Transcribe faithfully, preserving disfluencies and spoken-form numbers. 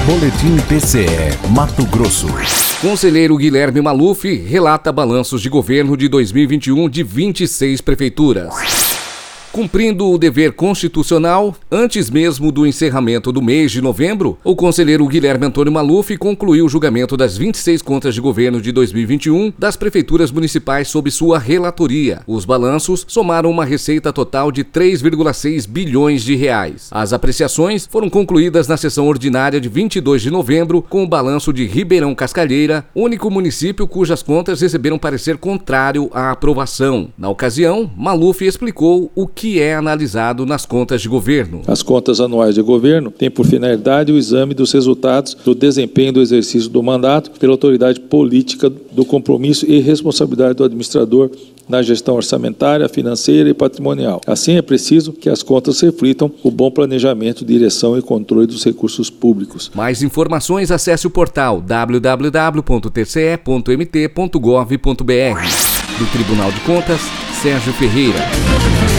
Boletim T C E Mato Grosso. Conselheiro Guilherme Maluf relata balanços de governo de dois mil e vinte e um de vinte e seis prefeituras. Cumprindo o dever constitucional, antes mesmo do encerramento do mês de novembro, o conselheiro Guilherme Antônio Maluf concluiu o julgamento das vinte e seis contas de governo de dois mil e vinte e um das prefeituras municipais sob sua relatoria. Os balanços somaram uma receita total de três vírgula seis bilhões de reais. As apreciações foram concluídas na sessão ordinária de vinte e dois de novembro com o balanço de Ribeirão Cascalheira, único município cujas contas receberam parecer contrário à aprovação. Na ocasião, Maluf explicou o que que é analisado nas contas de governo. As contas anuais de governo têm por finalidade o exame dos resultados do desempenho do exercício do mandato pela autoridade política, do compromisso e responsabilidade do administrador na gestão orçamentária, financeira e patrimonial. Assim, é preciso que as contas reflitam o bom planejamento, direção e controle dos recursos públicos. Mais informações, acesse o portal w w w ponto t c e ponto m t ponto gov ponto b r. Do Tribunal de Contas, Sérgio Ferreira.